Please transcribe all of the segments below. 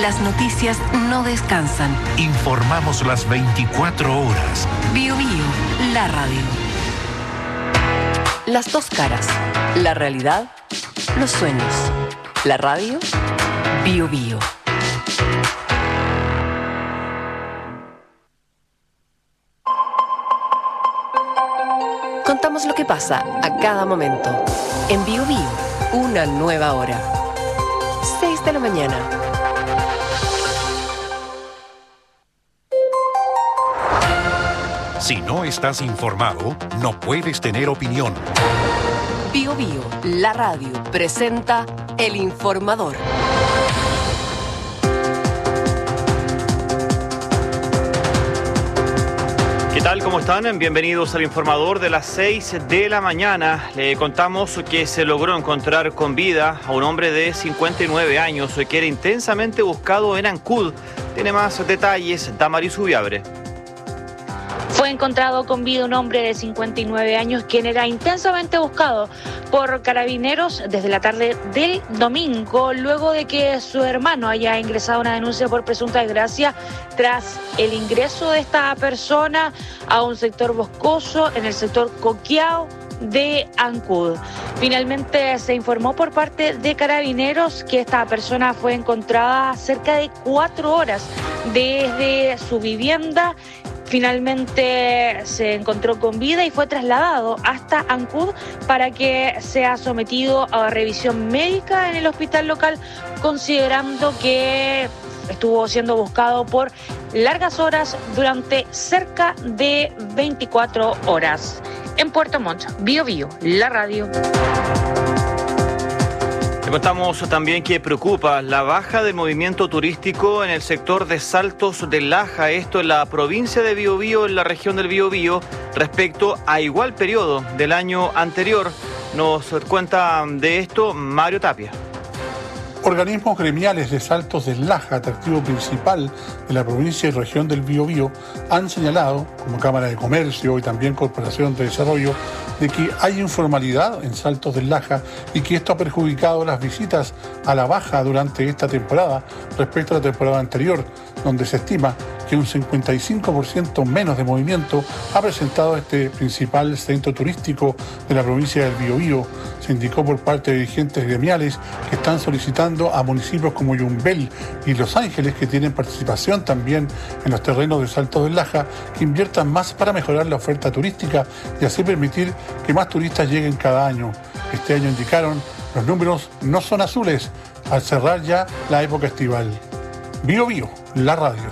Las noticias no descansan. Informamos las 24 horas. Bio Bio, la radio. Las dos caras. La realidad, los sueños. La radio, Bio Bio. Contamos lo que pasa a cada momento. En Bio Bio, una nueva hora. 6 de la mañana. Si no estás informado, no puedes tener opinión. Bio Bio, la radio, presenta El Informador. ¿Qué tal? ¿Cómo están? Bienvenidos al Informador de las 6 de la mañana. Le contamos que se logró encontrar con vida a un hombre de 59 años que era intensamente buscado en Ancud. Tiene más detalles Damaris Ubiabre. Fue encontrado con vida un hombre de 59 años quien era intensamente buscado por carabineros desde la tarde del domingo, luego de que su hermano haya ingresado una denuncia por presunta desgracia tras el ingreso de esta persona a un sector boscoso en el sector Coqueao de Ancud. Finalmente se informó por parte de carabineros que esta persona fue encontrada cerca de 4 horas desde su vivienda. Finalmente se encontró con vida y fue trasladado hasta Ancud para que sea sometido a revisión médica en el hospital local, considerando que estuvo siendo buscado por largas horas durante cerca de 24 horas. En Puerto Montt, Bio Bio, la radio. Contamos también que preocupa la baja del movimiento turístico en el sector de Saltos del Laja, esto en la provincia de Biobío, en la región del Biobío, respecto a igual periodo del año anterior. Nos cuenta de esto Mario Tapia. Organismos gremiales de Saltos del Laja, atractivo principal de la provincia y región del Biobío, han señalado, como Cámara de Comercio y también Corporación de Desarrollo, de que hay informalidad en Saltos del Laja y que esto ha perjudicado las visitas a la baja durante esta temporada respecto a la temporada anterior, donde se estima que un 55% menos de movimiento ha presentado este principal centro turístico de la provincia del Biobío. Se indicó por parte de dirigentes gremiales que están solicitando a municipios como Yumbel y Los Ángeles, que tienen participación también en los terrenos de Saltos del Laja, que inviertan más para mejorar la oferta turística y así permitir que más turistas lleguen cada año. Este año, indicaron, los números no son azules al cerrar ya la época estival. Bio Bio, la radio.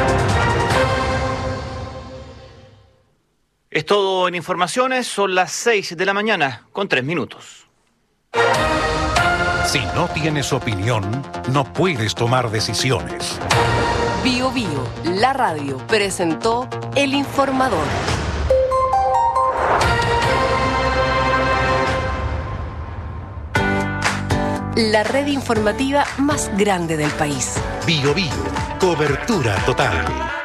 Es todo en informaciones, son las 6 de la mañana con 3 minutos. Si no tienes opinión, no puedes tomar decisiones. Bio Bio, la radio, presentó El Informador. La red informativa más grande del país. Bio Bio, cobertura total.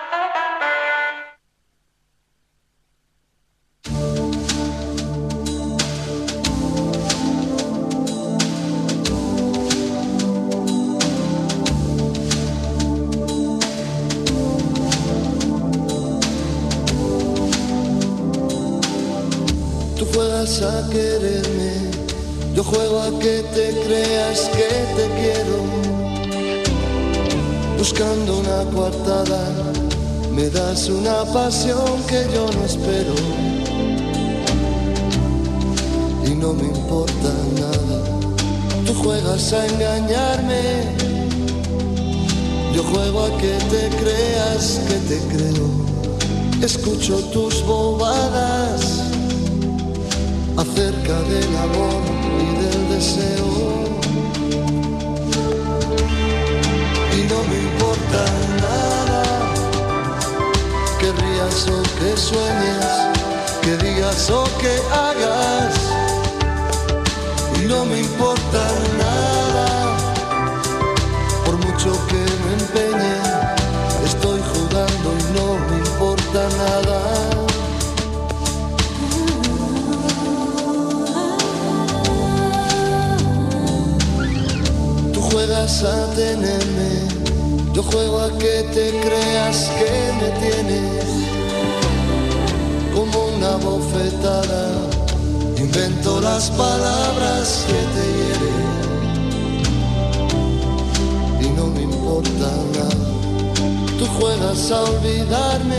Tú juegas a quererme, yo juego a que te creas que te quiero. Buscando una coartada, me das una pasión que yo no espero. Y no me importa nada, tú juegas a engañarme, yo juego a que te creas que te creo. Escucho tus bobadas acerca del amor y del deseo. Y no me importa nada, que rías o que sueñes, que digas o que hagas. Y no me importa nada, por mucho que me empeñe, estoy jugando y no me importa nada. Tú juegas a tenerme, Yo juego a que te creas que me tienes como una bofetada. Invento las palabras que te hieren y no me importa nada. Tú juegas a olvidarme,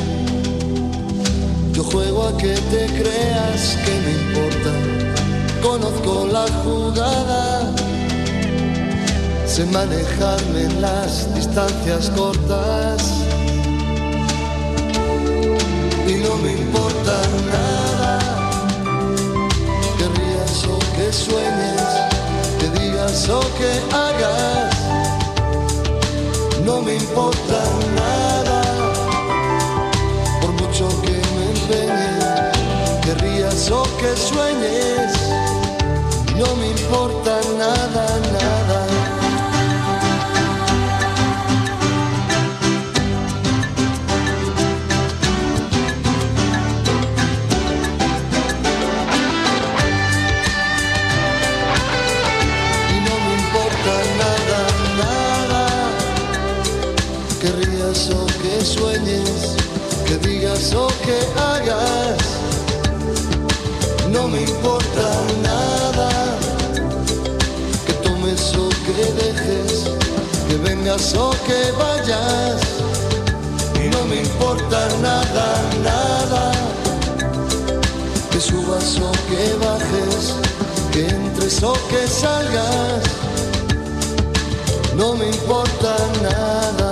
yo juego a que te creas que me importa. Conozco la jugada, sé manejarme en las distancias cortas y no me importa nada. Que rías o que sueñes, que digas o que hagas, no me importa nada. Por mucho que me empeñe, que rías o que sueñes, no me importa nada, nada. Y no me importa nada, nada. Que rías o que sueñes, que digas o que hagas, no me importa nada. Que tomes o que dejes, que vengas o que vayas, no me importa nada, nada. Que subas o que bajes, que entres o que salgas, no me importa nada.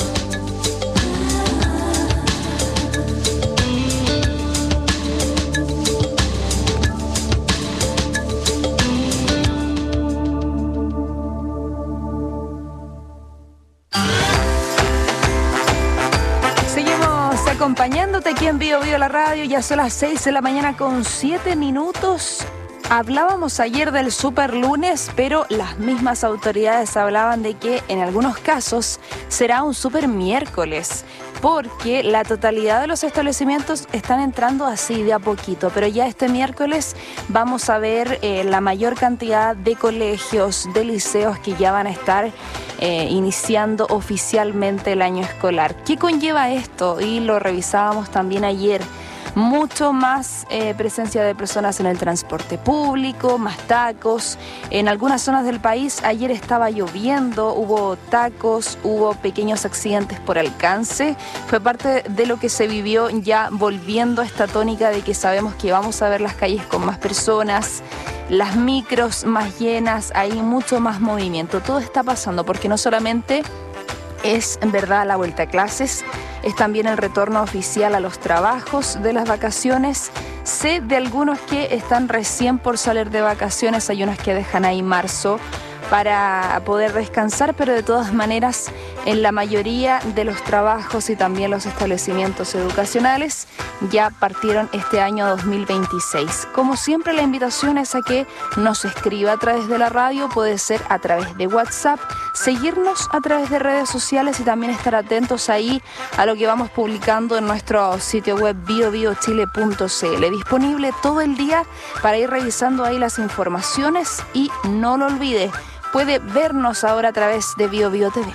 Acompañándote aquí en Bio Bio la radio, ya son las 6 de la mañana con 7 minutos. Hablábamos ayer del super lunes, pero las mismas autoridades hablaban de que en algunos casos será un super miércoles, porque la totalidad de los establecimientos están entrando así de a poquito, pero ya este miércoles vamos a ver la mayor cantidad de colegios, de liceos que ya van a estar iniciando oficialmente el año escolar. ¿Qué conlleva esto? Y lo revisábamos también ayer. Mucho más presencia de personas en el transporte público, más tacos. En algunas zonas del país ayer estaba lloviendo, hubo tacos, hubo pequeños accidentes por alcance. Fue parte de lo que se vivió, ya volviendo a esta tónica de que sabemos que vamos a ver las calles con más personas, las micros más llenas, hay mucho más movimiento. Todo está pasando porque no solamente es en verdad la vuelta a clases, es también el retorno oficial a los trabajos de las vacaciones. Sé de algunos que están recién por salir de vacaciones, hay unos que dejan ahí marzo para poder descansar, pero de todas maneras en la mayoría de los trabajos y también los establecimientos educacionales ya partieron este año 2026. Como siempre, la invitación es a que nos escriba a través de la radio, puede ser a través de WhatsApp, seguirnos a través de redes sociales y también estar atentos ahí a lo que vamos publicando en nuestro sitio web biobiochile.cl, disponible todo el día para ir revisando ahí las informaciones. Y no lo olvide, puede vernos ahora a través de Bio Bio TV.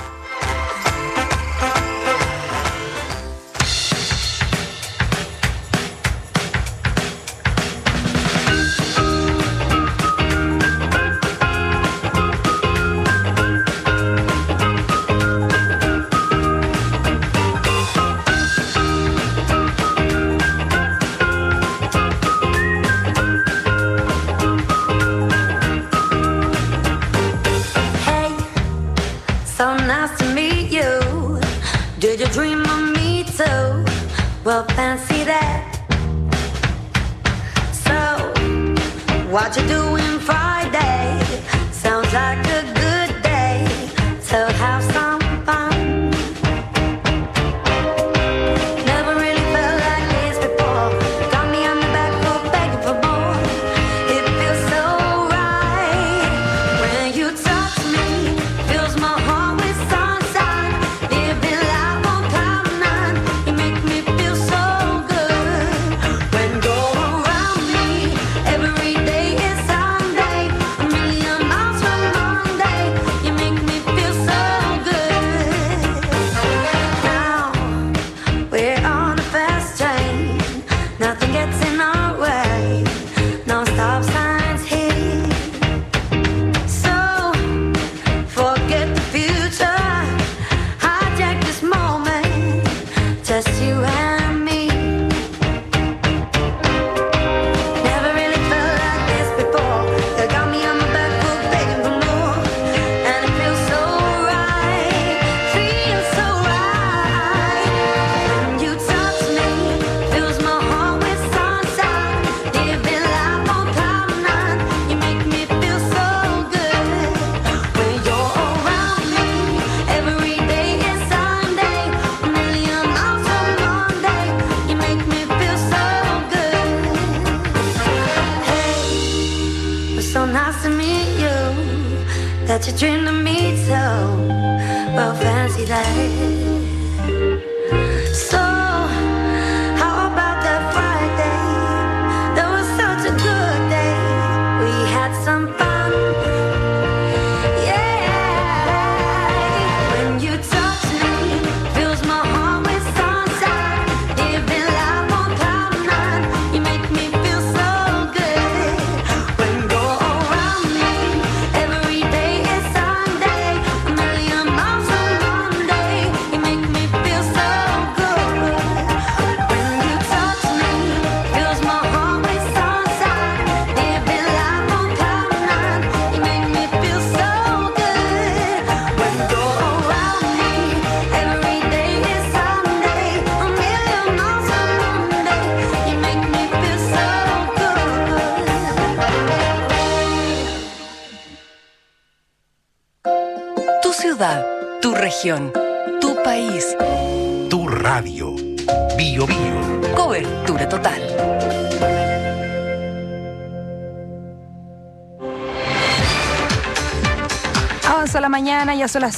Well, fancy that. So, what you doing Friday? Sounds like a good day. So have some fun. Never really felt like this before. Got me on the back for begging for more. It feels so right when you talk to me. Fills my heart with sunshine. Living life on cloud nine. You make me feel so good when you're around me. Every day is such a dream to meet, so well, fancy that. So, how about that Friday? That was such a good day. We had some fun. Yeah. When you talk to me, fills my heart with sunshine. Living life on cloud nine. You make me feel so good. When you're around me, every day is Sunday. A million miles on Monday. You make me feel so good. When you touch me, fills my heart with sunshine. Living life on cloud nine. You make me feel so good. When you're around me, every day is Sunday. A million miles on Monday. You make me feel so good. Tu ciudad, tu región, tu país. Tu radio. Bio Bio. Cobertura total. Avanza la mañana, ya son las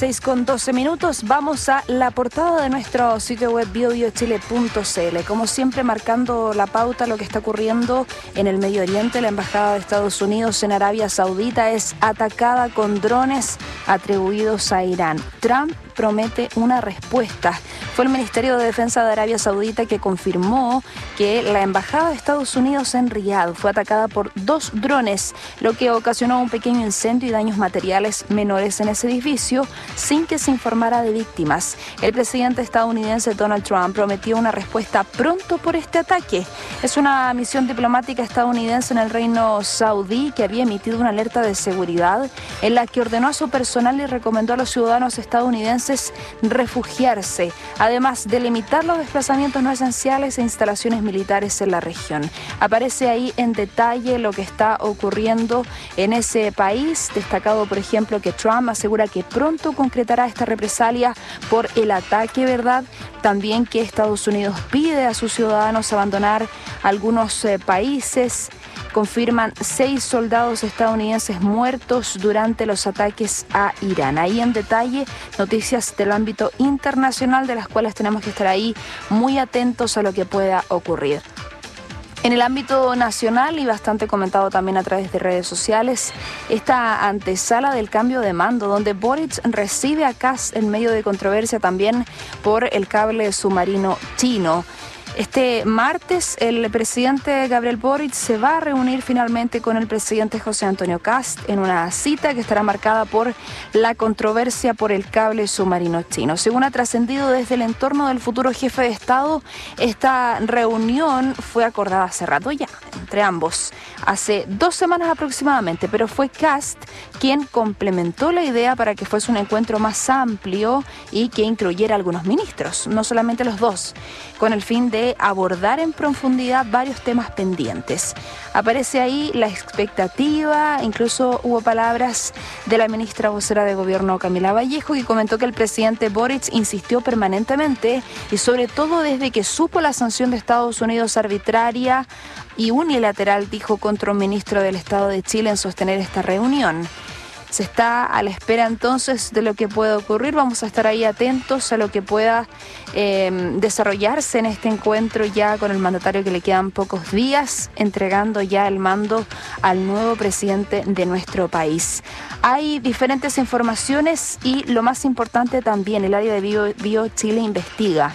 6:12. Vamos a la portada de nuestro sitio web biobiochile.cl. Como siempre, marcando la pauta lo que está ocurriendo en el Medio Oriente. La Embajada de Estados Unidos en Arabia Saudita es atacada con drones atribuidos a Irán. Trump promete una respuesta. Fue el Ministerio de Defensa de Arabia Saudita que confirmó que la Embajada de Estados Unidos en Riad fue atacada por 2 drones, lo que ocasionó un pequeño incendio y daños materiales menores en ese edificio, sin que se informara de víctimas. El presidente estadounidense Donald Trump prometió una respuesta pronto por este ataque. Es una misión diplomática estadounidense en el Reino Saudí que había emitido una alerta de seguridad en la que ordenó a su personal y recomendó a los ciudadanos estadounidenses refugiarse, además de limitar los desplazamientos no esenciales e instalaciones militares en la región. Aparece ahí en detalle lo que está ocurriendo en ese país, destacado por ejemplo que Trump asegura que pronto concretará esta represalia por el ataque, ¿verdad? También que Estados Unidos pide a sus ciudadanos abandonar algunos países. Confirman 6 soldados estadounidenses muertos durante los ataques a Irán. Ahí en detalle noticias del ámbito internacional de las cuales tenemos que estar ahí muy atentos a lo que pueda ocurrir. En el ámbito nacional y bastante comentado también a través de redes sociales, esta antesala del cambio de mando, donde Boric recibe a Kast en medio de controversia también por el cable submarino chino. Este martes, el presidente Gabriel Boric se va a reunir finalmente con el presidente José Antonio Kast en una cita que estará marcada por la controversia por el cable submarino chino. Según ha trascendido desde el entorno del futuro jefe de Estado, esta reunión fue acordada hace rato ya, entre ambos, hace 2 semanas aproximadamente, pero fue Kast quien complementó la idea para que fuese un encuentro más amplio y que incluyera algunos ministros, no solamente los dos, con el fin de abordar en profundidad varios temas pendientes. Aparece ahí la expectativa, incluso hubo palabras de la ministra vocera de Gobierno Camila Vallejo, que comentó que el presidente Boric insistió permanentemente y sobre todo desde que supo la sanción de Estados Unidos arbitraria y unilateral, dijo, contra un ministro del Estado de Chile en sostener esta reunión. Se está a la espera entonces de lo que pueda ocurrir. Vamos a estar ahí atentos a lo que pueda desarrollarse en este encuentro ya con el mandatario, que le quedan pocos días, entregando ya el mando al nuevo presidente de nuestro país. Hay diferentes informaciones y lo más importante también, el área de Bio Chile investiga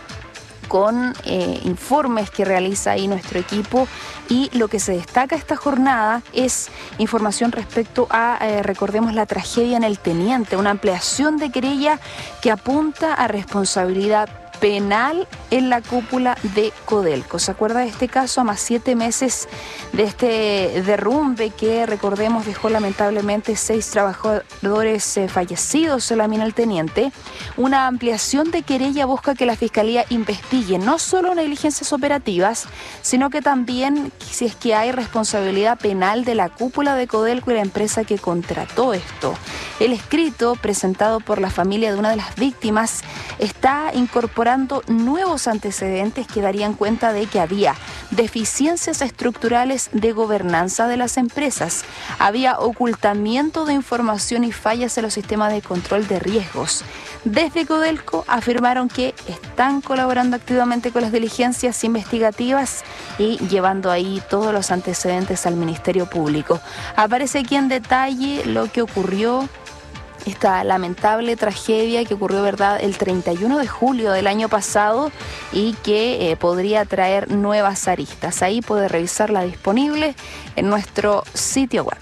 con informes que realiza ahí nuestro equipo, y lo que se destaca esta jornada es información respecto a, recordemos, la tragedia en El Teniente, una ampliación de querella que apunta a responsabilidad penal en la cúpula de Codelco. ¿Se acuerda de este caso? A más 7 meses de este derrumbe que, recordemos, dejó lamentablemente 6 trabajadores fallecidos en la mina El Teniente. Una ampliación de querella busca que la Fiscalía investigue no solo negligencias operativas, sino que también si es que hay responsabilidad penal de la cúpula de Codelco y la empresa que contrató esto. El escrito presentado por la familia de una de las víctimas está incorporando nuevos antecedentes que darían cuenta de que había deficiencias estructurales de gobernanza de las empresas, había ocultamiento de información y fallas en los sistemas de control de riesgos. Desde Codelco afirmaron que están colaborando activamente con las diligencias investigativas y llevando ahí todos los antecedentes al Ministerio Público. Aparece aquí en detalle lo que ocurrió, esta lamentable tragedia que ocurrió, ¿verdad?, el 31 de julio del año pasado y que podría traer nuevas aristas. Ahí puede revisarla disponible en nuestro sitio web.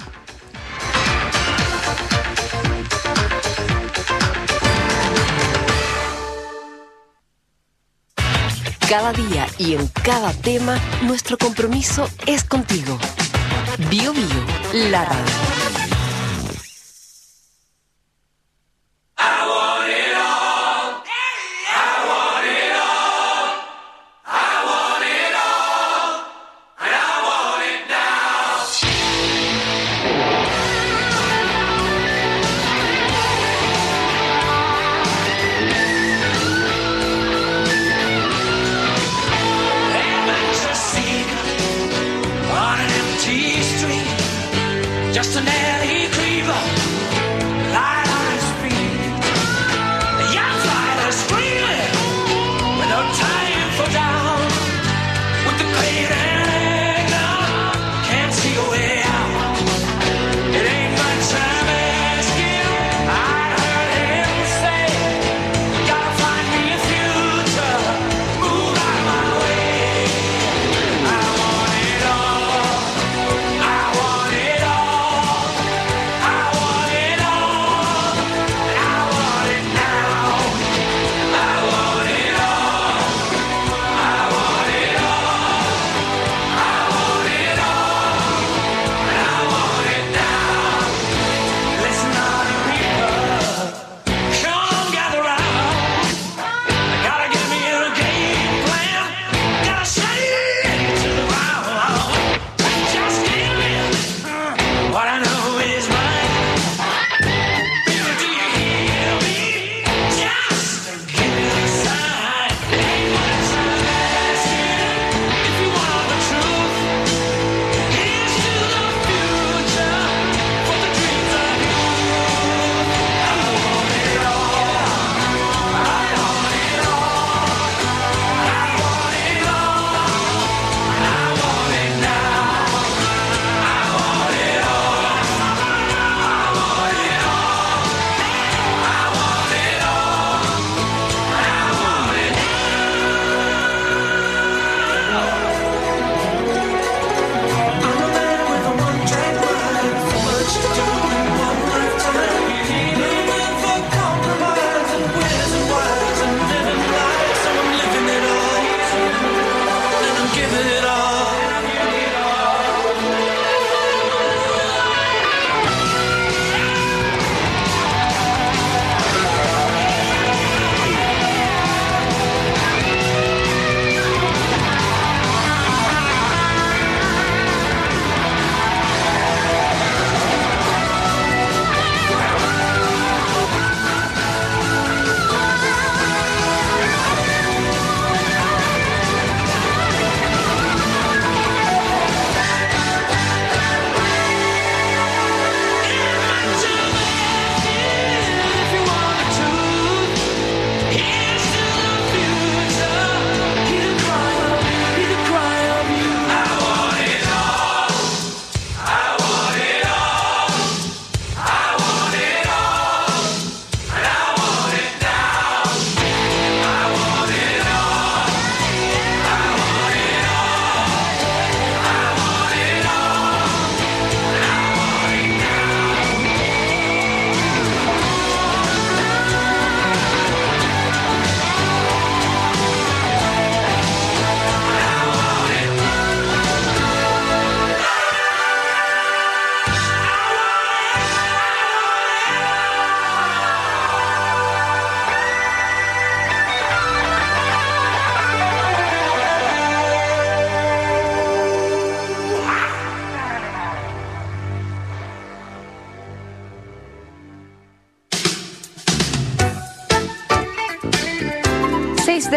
Cada día y en cada tema, nuestro compromiso es contigo. Bio Bio, la radio. Just an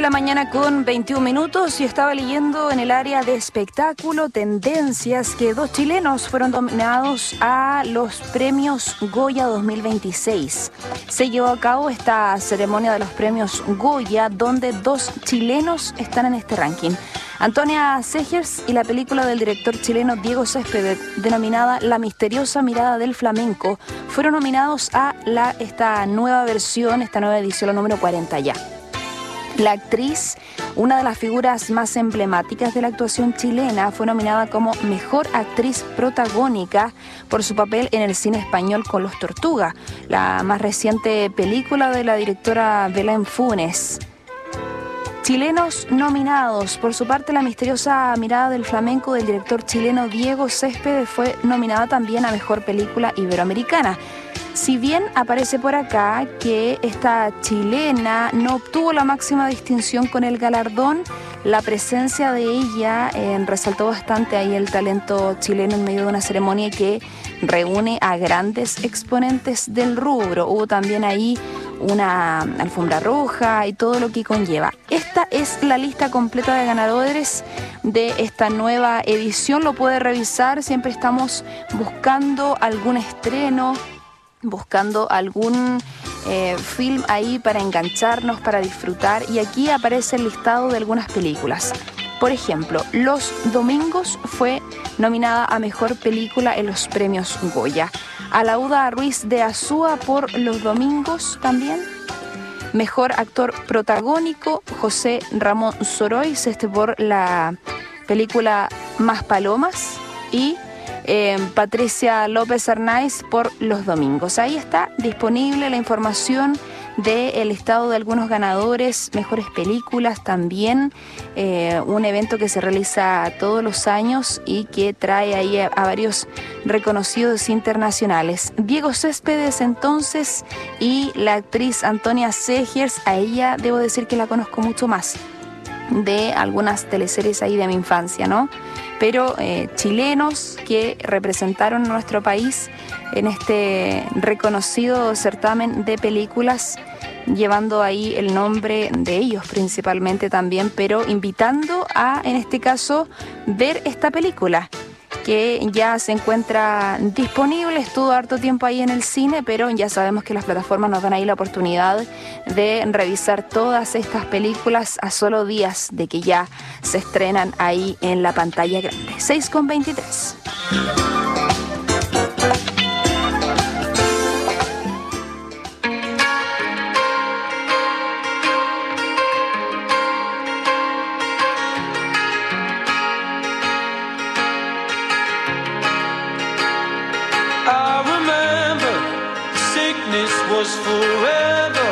la mañana con 21 minutos y estaba leyendo en el área de espectáculo tendencias que 2 chilenos fueron nominados a los premios Goya 2026. Se llevó a cabo esta ceremonia de los premios Goya donde 2 chilenos están en este ranking. Antonia Segers y la película del director chileno Diego Céspedes, denominada La misteriosa mirada del flamenco, fueron nominados a esta nueva versión, esta nueva edición, la número 40 ya. La actriz, una de las figuras más emblemáticas de la actuación chilena, fue nominada como Mejor Actriz Protagónica por su papel en el cine español con Los Tortugas, la más reciente película de la directora Belén Funes. Chilenos nominados. Por su parte, La misteriosa mirada del flamenco del director chileno Diego Céspedes fue nominada también a Mejor Película Iberoamericana. Si bien aparece por acá que esta chilena no obtuvo la máxima distinción con el galardón, la presencia de ella resaltó bastante ahí el talento chileno en medio de una ceremonia que reúne a grandes exponentes del rubro. Hubo también ahí una alfombra roja y todo lo que conlleva. Esta es la lista completa de ganadores de esta nueva edición. Lo puede revisar, siempre estamos buscando algún estreno, buscando algún film ahí para engancharnos, para disfrutar, y aquí aparece el listado de algunas películas. Por ejemplo, Los Domingos fue nominada a Mejor Película en los premios Goya. Alauda Ruiz de Azúa por Los Domingos también. Mejor Actor Protagónico, José Ramón Sorois, por la película Más Palomas, y Patricia López Arnaiz por Los Domingos. Ahí está disponible la información del listado de algunos ganadores, mejores películas también, un evento que se realiza todos los años y que trae ahí a varios reconocidos internacionales. Diego Céspedes entonces, y la actriz Antonia Segers, a ella debo decir que la conozco mucho más de algunas teleseries ahí de mi infancia, ¿no? Pero chilenos que representaron nuestro país en este reconocido certamen de películas, llevando ahí el nombre de ellos principalmente también, pero invitando a, en este caso, ver esta película que ya se encuentra disponible. Estuvo harto tiempo ahí en el cine, pero ya sabemos que las plataformas nos dan ahí la oportunidad de revisar todas estas películas a solo días de que ya se estrenan ahí en la pantalla grande. 6:23. Was forever.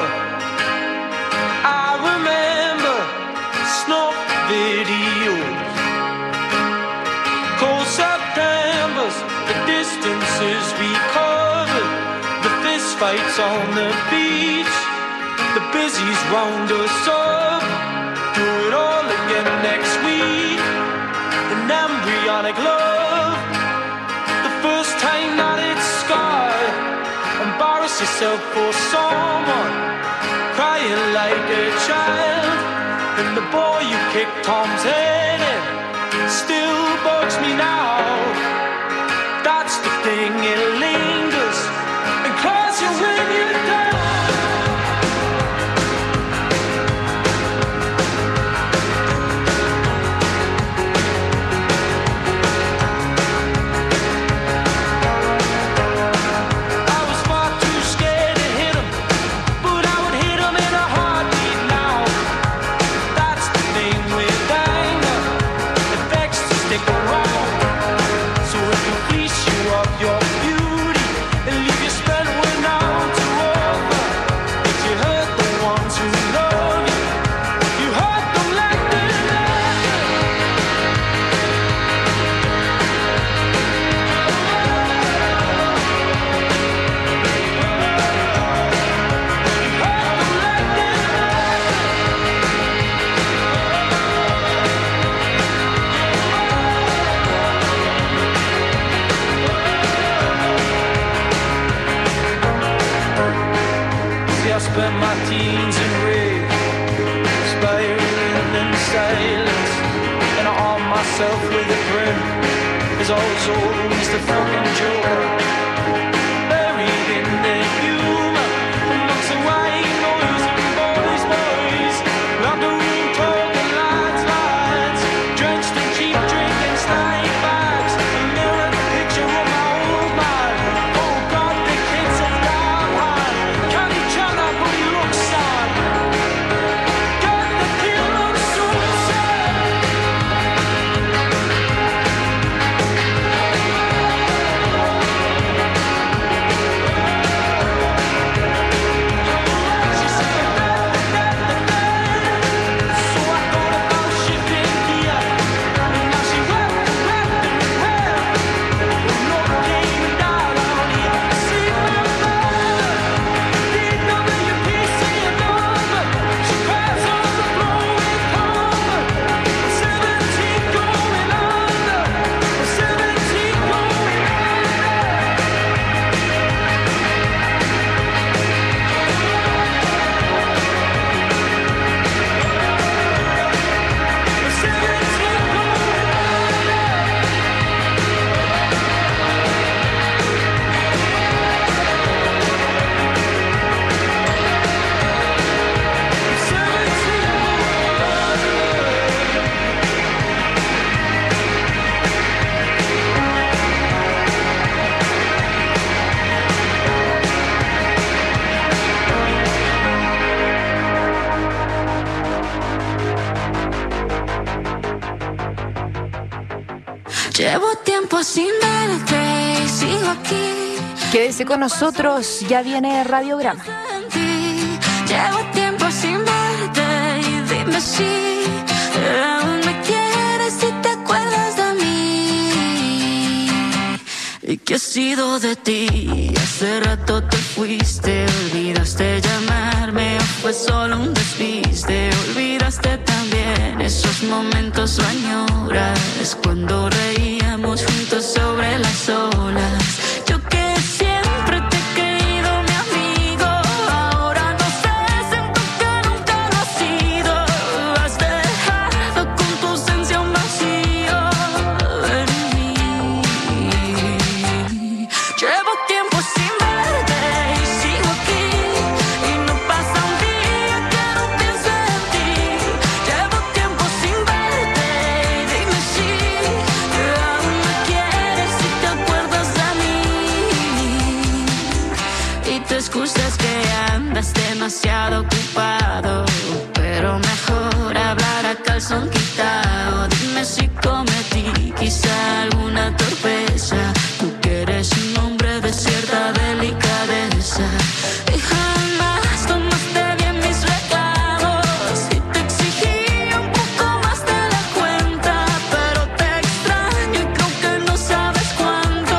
I remember snuff videos, cold Septembers, the distances we covered, the fist fights on the beach, the busies round us up. Do it all again next week. An embryonic love, the first time that it's scarred. Embarrass yourself for someone, crying like a child. And the boy you kicked Tom's head in still bugs me now. That's the thing, it lingers and claws you when you're down. I spent my teens in rage, inspired yourself with a grin. There's always the fucking joker buried in the humor amongst the white noise and boys. Like the room talking lights, drenched in cheap drink and snack bags. A mirrored picture of my old man. Oh God, the kids are down hard. Can he turn up when he looks sad? Got the kid looks so sad. She said, so I thought about shifting gear. And now she wrapped in hair. No game down on here. See my mother, DWPC number. She cries on the floor with hunger. 17 going under. 17 going Llevo tiempo sin verte y sigo aquí. Quédese con nosotros, ya viene Radiograma. En ti. Llevo tiempo sin verte y dime si aún me quieres y te acuerdas de mí. ¿Y qué ha sido de ti? Hace rato te fuiste, olvidaste llamarme o fue solo un despiste. Olvidaste también esos momentos o añoras cuando reíamos juntos sobre las olas. Yo que siempre te he creído mi amigo, ahora no sé, siento que nunca lo has sido. Has dejado con tu ausencia un vacío en mí. Llevo tiempo sin verte y sigo aquí, y no pasa un día que no piense en ti. Llevo tiempo sin verte y dime si aún me quieres y te acuerdas de mí. Y te excusas que andas demasiado ocupado, pero mejor hablar a calzón quitado. Dime si cometí quizá alguna torpeza, tú que eres un hombre de cierta delicadeza. Y jamás tomaste bien mis reclamos y te exigí un poco más de la cuenta, pero te extraño y creo que no sabes cuánto.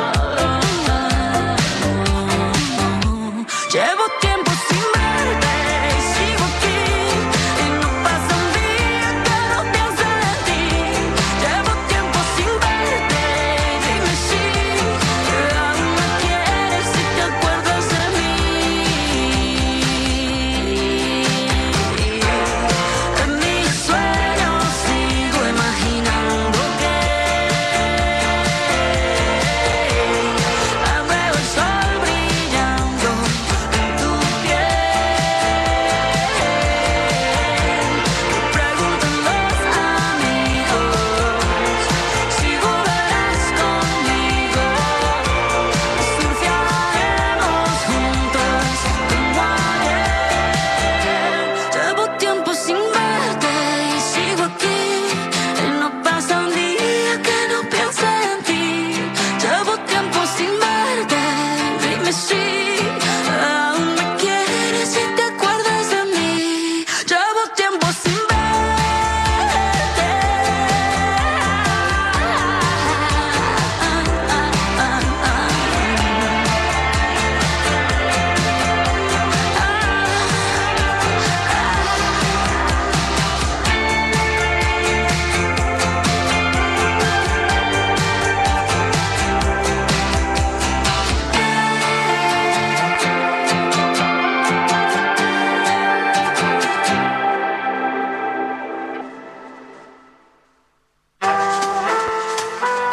Llevo tiempo sin verte y sigo aquí, y no pasa un día que no piense en ti. Llevo tiempo sin verte y dime si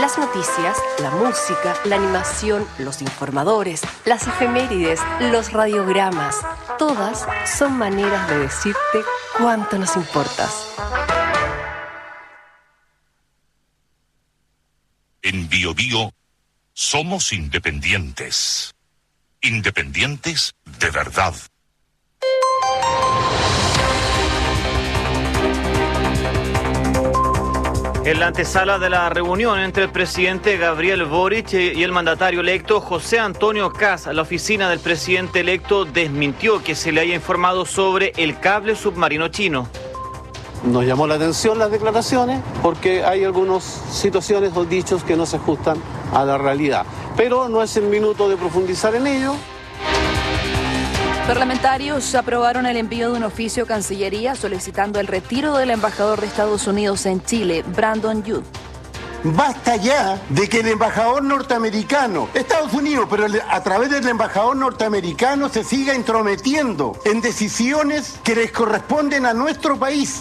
Las noticias, la música, la animación, los informadores, las efemérides, los radiogramas, todas son maneras de decirte cuánto nos importas. En Bio Bio somos independientes. Independientes de verdad. En la antesala de la reunión entre el presidente Gabriel Boric y el mandatario electo José Antonio Kast, la oficina del presidente electo desmintió que se le haya informado sobre el cable submarino chino. Nos llamó la atención las declaraciones porque hay algunas situaciones o dichos que no se ajustan a la realidad. Pero no es el minuto de profundizar en ello. Parlamentarios aprobaron el envío de un oficio a Cancillería solicitando el retiro del embajador de Estados Unidos en Chile, Brandon Yu. Basta ya de que el embajador norteamericano, Estados Unidos, pero a través del embajador norteamericano se siga intrometiendo en decisiones que les corresponden a nuestro país.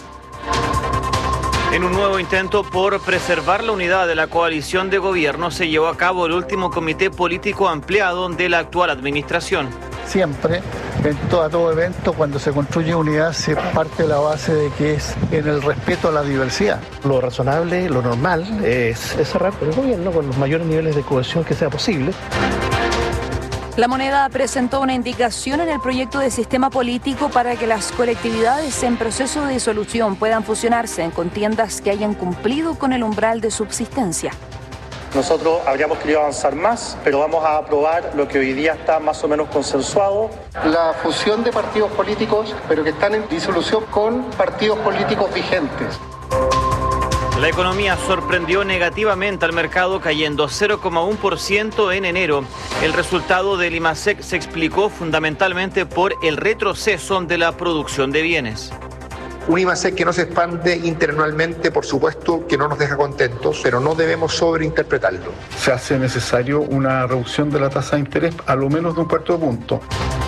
En un nuevo intento por preservar la unidad de la coalición de gobierno, se llevó a cabo el último comité político ampliado de la actual administración. Siempre, en todo evento, cuando se construye unidad, se parte de la base de que es en el respeto a la diversidad. Lo razonable, lo normal, es cerrar el gobierno con los mayores niveles de cohesión que sea posible. La Moneda presentó una indicación en el proyecto de sistema político para que las colectividades en proceso de disolución puedan fusionarse en contiendas que hayan cumplido con el umbral de subsistencia. Nosotros habríamos querido avanzar más, pero vamos a aprobar lo que hoy día está más o menos consensuado. La fusión de partidos políticos, pero que están en disolución con partidos políticos vigentes. La economía sorprendió negativamente al mercado, cayendo 0,1% en enero. El resultado del IMASEC se explicó fundamentalmente por el retroceso de la producción de bienes. Un IMASEC que no se expande interanualmente, por supuesto, que no nos deja contentos, pero no debemos sobreinterpretarlo. Se hace necesario una reducción de la tasa de interés a lo menos de 1/4 punto.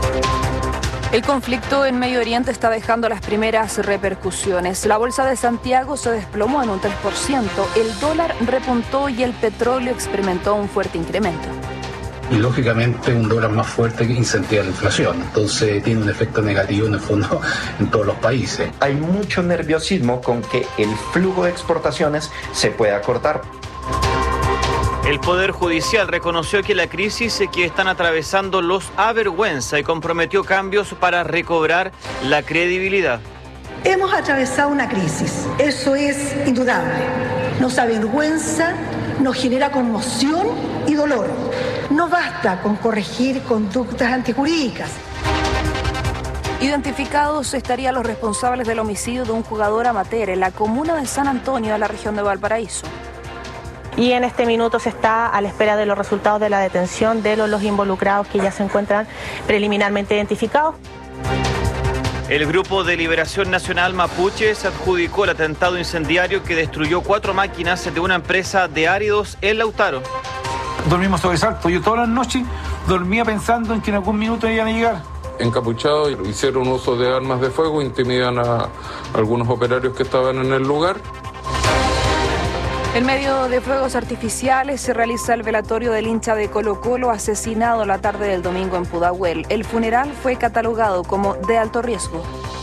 El conflicto en Medio Oriente está dejando las primeras repercusiones. La bolsa de Santiago se desplomó en un 3%, el dólar repuntó y el petróleo experimentó un fuerte incremento. Y lógicamente un dólar más fuerte que incentiva la inflación, entonces tiene un efecto negativo en el fondo en todos los países. Hay mucho nerviosismo con que el flujo de exportaciones se pueda cortar. El Poder Judicial reconoció que la crisis que están atravesando los avergüenza y comprometió cambios para recobrar la credibilidad. Hemos atravesado una crisis, eso es indudable. Nos avergüenza, nos genera conmoción y dolor. No basta con corregir conductas antijurídicas. Identificados estarían los responsables del homicidio de un jugador amateur en la comuna de San Antonio, en la región de Valparaíso. Y en este minuto se está a la espera de los resultados de la detención de los involucrados que ya se encuentran preliminarmente identificados. El Grupo de Liberación Nacional Mapuche se adjudicó el atentado incendiario que destruyó 4 máquinas de una empresa de áridos en Lautaro. Dormimos sobresalto. Yo todas las noches dormía pensando en que en algún minuto iban a llegar. Encapuchados, hicieron uso de armas de fuego, intimidan a algunos operarios que estaban en el lugar. En medio de fuegos artificiales se realiza el velatorio del hincha de Colo-Colo asesinado la tarde del domingo en Pudahuel. El funeral fue catalogado como de alto riesgo.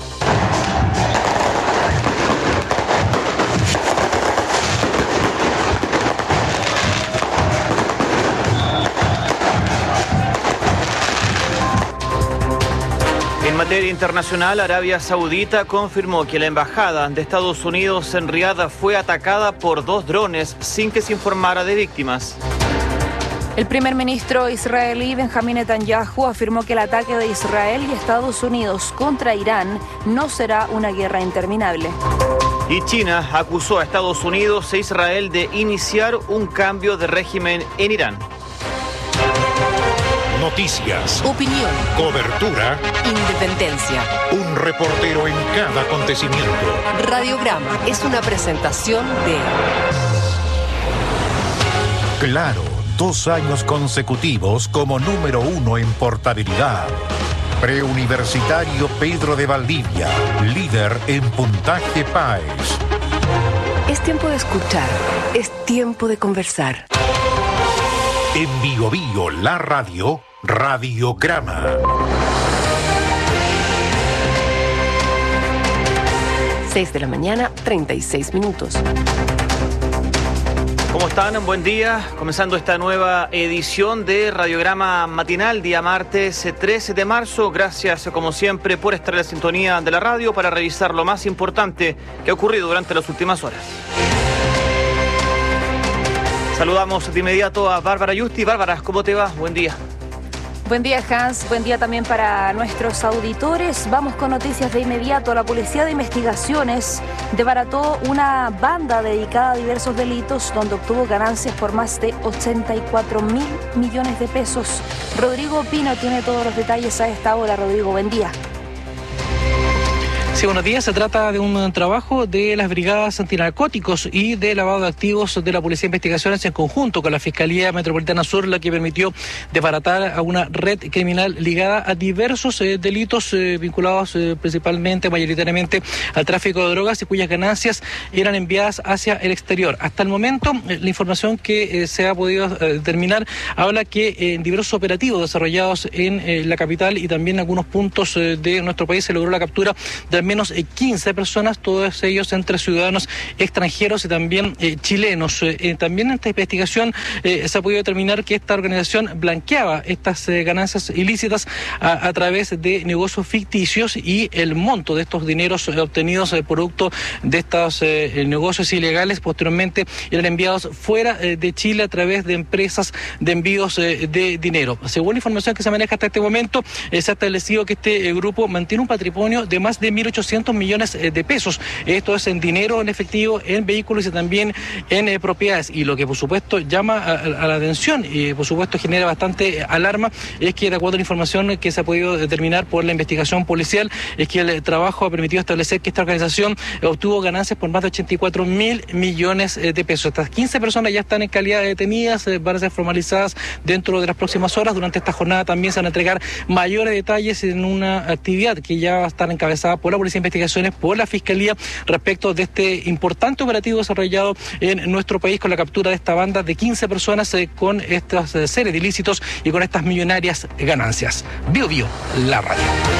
En materia internacional, Arabia Saudita confirmó que la embajada de Estados Unidos en Riad fue atacada por 2 drones sin que se informara de víctimas. El primer ministro israelí Benjamín Netanyahu afirmó que el ataque de Israel y Estados Unidos contra Irán no será una guerra interminable. Y China acusó a Estados Unidos e Israel de iniciar un cambio de régimen en Irán. Noticias, Opinión, cobertura, independencia. un reportero en cada acontecimiento. Radiograma es una presentación de Claro, 2 años consecutivos como número 1 en portabilidad. Preuniversitario Pedro de Valdivia, líder en puntaje PAES. tiempo de escuchar, es tiempo de conversar. En Biobío, la radio, Radiograma. 6 de la mañana, 36 minutos. ¿Cómo están? Buen día. Comenzando esta nueva edición de Radiograma Matinal, día martes 13 de marzo. Gracias, como siempre, por estar en la sintonía de la radio para revisar lo más importante que ha ocurrido durante las últimas horas. Saludamos de inmediato a Bárbara Yusti. Bárbara, ¿cómo te va? Buen día. Buen día, Hans. Buen día también para nuestros auditores. Vamos con noticias de inmediato. La Policía de Investigaciones desbarató una banda dedicada a diversos delitos donde obtuvo ganancias por más de 84.000 millones de pesos. Rodrigo Pino tiene todos los detalles a esta hora. Rodrigo, buen día. Sí, buenos días. Se trata de un trabajo de las brigadas antinarcóticos y de lavado de activos de la Policía de Investigaciones en conjunto con la Fiscalía Metropolitana Sur, la que permitió desbaratar a una red criminal ligada a diversos delitos vinculados principalmente, mayoritariamente, al tráfico de drogas y cuyas ganancias eran enviadas hacia el exterior. Hasta el momento, la información que se ha podido determinar habla que en diversos operativos desarrollados en la capital y también en algunos puntos de nuestro país se logró la captura de al menos 15 personas, todos ellos entre ciudadanos extranjeros y también chilenos. También en esta investigación se ha podido determinar que esta organización blanqueaba estas ganancias ilícitas a través de negocios ficticios y el monto de estos dineros obtenidos producto de estos negocios ilegales posteriormente eran enviados fuera de Chile a través de empresas de envíos de dinero. Según la información que se maneja hasta este momento, se ha establecido que este grupo mantiene un patrimonio de más de 1.800 millones de pesos. Esto es en dinero, en efectivo, en vehículos y también en propiedades. Y lo que por supuesto llama a la atención y por supuesto genera bastante alarma es que de acuerdo a la información que se ha podido determinar por la investigación policial es que el trabajo ha permitido establecer que esta organización obtuvo ganancias por más de 84.000 millones de pesos. Estas 15 personas ya están en calidad de detenidas, van a ser formalizadas dentro de las próximas horas. Durante esta jornada también se van a entregar mayores detalles en una actividad que ya va a estar encabezada por la Policía de Investigaciones, por la Fiscalía, respecto de este importante operativo desarrollado en nuestro país con la captura de esta banda de 15 personas con estas series de ilícitos y con estas millonarias ganancias. Biobío, la radio.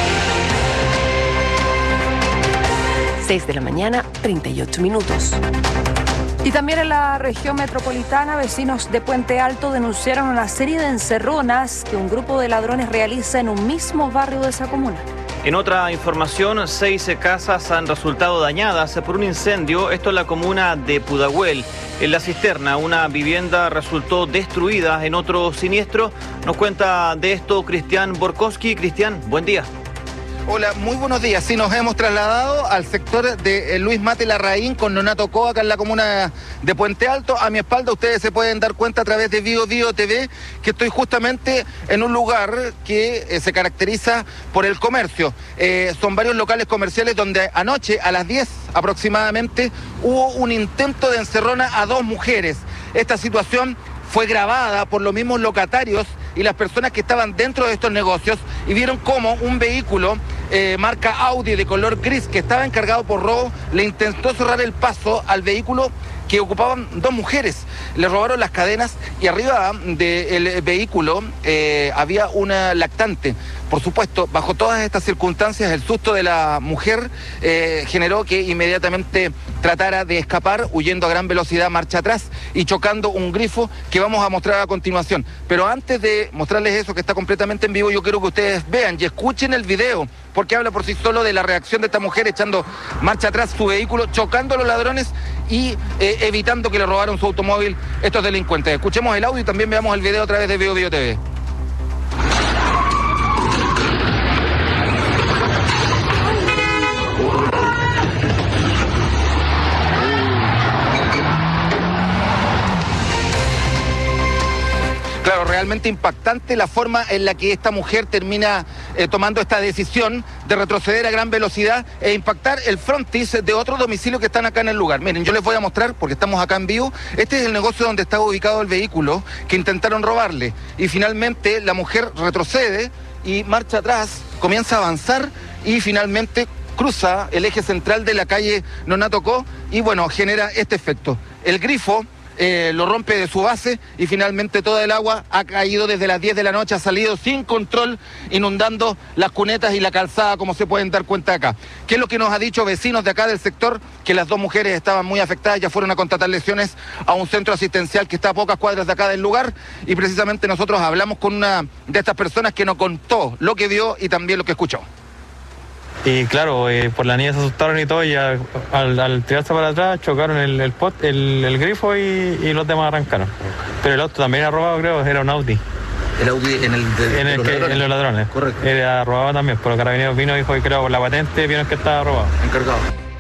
6 de la mañana, 38 minutos. Y también en la región metropolitana, vecinos de Puente Alto denunciaron una serie de encerronas que un grupo de ladrones realiza en un mismo barrio de esa comuna. En otra información, 6 casas han resultado dañadas por un incendio, esto en la comuna de Pudahuel. En La Cisterna, una vivienda resultó destruida en otro siniestro. Nos cuenta de esto Cristian Borkowski. Cristian, buen día. Hola, muy buenos días. Sí, nos hemos trasladado al sector de Luis Mate Larraín con Nonato Coa, acá en la comuna de Puente Alto. A mi espalda ustedes se pueden dar cuenta a través de Biobío TV que estoy justamente en un lugar que se caracteriza por el comercio. Son varios locales comerciales donde anoche a las 10 aproximadamente hubo un intento de encerrona a 2 mujeres. Esta situación fue grabada por los mismos locatarios y las personas que estaban dentro de estos negocios y vieron cómo un vehículo marca Audi de color gris que estaba encargado por robo le intentó cerrar el paso al vehículo que ocupaban 2 mujeres. Le robaron las cadenas y arriba del vehículo había una lactante. Por supuesto, bajo todas estas circunstancias, el susto de la mujer generó que inmediatamente tratara de escapar, huyendo a gran velocidad marcha atrás y chocando un grifo que vamos a mostrar a continuación. Pero antes de mostrarles eso que está completamente en vivo, yo quiero que ustedes vean y escuchen el video, porque habla por sí solo de la reacción de esta mujer echando marcha atrás su vehículo, chocando a los ladrones y evitando que le robaron su automóvil estos delincuentes. Escuchemos el audio y también veamos el video a través de Biobío TV. Claro, realmente impactante la forma en la que esta mujer termina tomando esta decisión de retroceder a gran velocidad e impactar el frontis de otro domicilio que están acá en el lugar. Miren, yo les voy a mostrar, porque estamos acá en vivo, este es el negocio donde estaba ubicado el vehículo que intentaron robarle. Y finalmente la mujer retrocede y marcha atrás, comienza a avanzar y finalmente cruza el eje central de la calle Nonato Co y bueno, genera este efecto. El grifo lo rompe de su base y finalmente toda el agua ha caído desde las 10 de la noche, ha salido sin control, inundando las cunetas y la calzada, como se pueden dar cuenta acá. ¿Qué es lo que nos ha dicho vecinos de acá del sector? Que las dos mujeres estaban muy afectadas, ya fueron a contratar lesiones a un centro asistencial que está a pocas cuadras de acá del lugar, y precisamente nosotros hablamos con una de estas personas que nos contó lo que vio y también lo que escuchó. Y claro, por la niña se asustaron y todo, y al tirarse para atrás chocaron el grifo y los demás arrancaron. Pero el auto también era robado, creo, era un Audi. El Audi en los ladrones. Correcto. Era robado también, pero Carabineros vino y dijo que creo por la patente vieron que estaba robado. Encargado.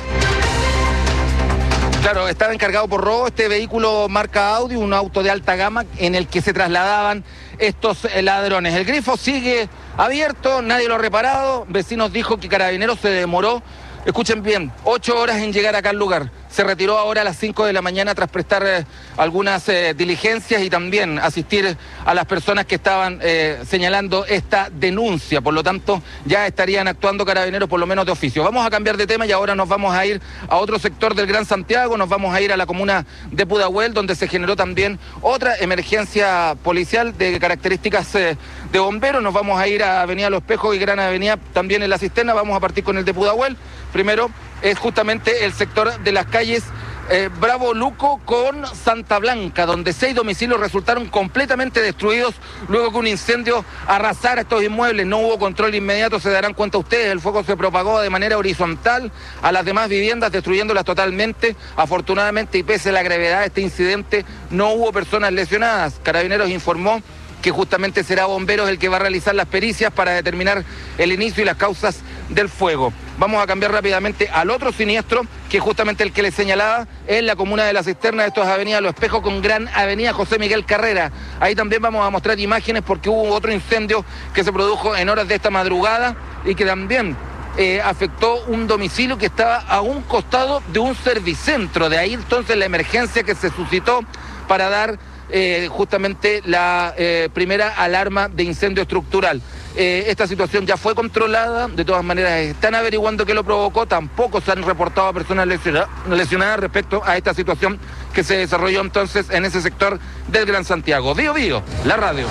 Claro, estaba encargado por robo este vehículo marca Audi, un auto de alta gama en el que se trasladaban estos ladrones. El grifo sigue abierto, nadie lo ha reparado. Vecinos dijo que Carabineros se demoró, escuchen bien, 8 horas en llegar acá al lugar. Se retiró ahora a las 5 de la mañana tras prestar algunas diligencias y también asistir a las personas que estaban señalando esta denuncia. Por lo tanto, ya estarían actuando Carabineros por lo menos de oficio. Vamos a cambiar de tema y ahora nos vamos a ir a otro sector del Gran Santiago. Nos vamos a ir a la comuna de Pudahuel, donde se generó también otra emergencia policial de características de bomberos. Nos vamos a ir a Avenida Los Espejos y Gran Avenida también en La Cisterna. Vamos a partir con el de Pudahuel. Primero es justamente el sector de las calles Bravo Luco con Santa Blanca, donde 6 domicilios resultaron completamente destruidos luego que un incendio arrasara estos inmuebles. No hubo control inmediato, se darán cuenta ustedes, el fuego se propagó de manera horizontal a las demás viviendas, destruyéndolas totalmente. Afortunadamente, y pese a la gravedad de este incidente, no hubo personas lesionadas. Carabineros informó que justamente será Bomberos el que va a realizar las pericias para determinar el inicio y las causas del fuego. Vamos a cambiar rápidamente al otro siniestro, que es justamente el que les señalaba, en la comuna de La Cisterna. Esto es Avenida Los Espejos con Gran Avenida José Miguel Carrera. Ahí también vamos a mostrar imágenes porque hubo otro incendio que se produjo en horas de esta madrugada y que también afectó un domicilio que estaba a un costado de un servicentro. De ahí entonces la emergencia que se suscitó para dar justamente la primera alarma de incendio estructural. Esta situación ya fue controlada, de todas maneras están averiguando qué lo provocó, tampoco se han reportado a personas lesionadas respecto a esta situación que se desarrolló entonces en ese sector del Gran Santiago. Bío Bío, la radio.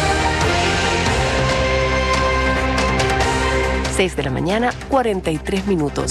6 de la mañana, 43 minutos.